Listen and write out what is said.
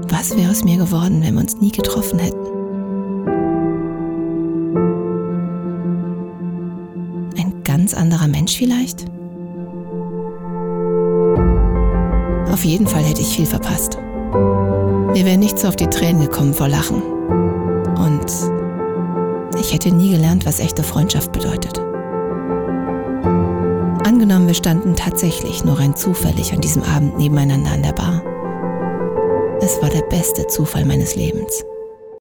Was wäre aus mir geworden, wenn wir uns nie getroffen hätten? Ein ganz anderer Mensch vielleicht? Auf jeden Fall hätte ich viel verpasst. Mir wären nicht so auf die Tränen gekommen vor Lachen. Und ich hätte nie gelernt, was echte Freundschaft bedeutet. Angenommen, wir standen tatsächlich nur rein zufällig an diesem Abend nebeneinander an der Bar. Es war der beste Zufall meines Lebens.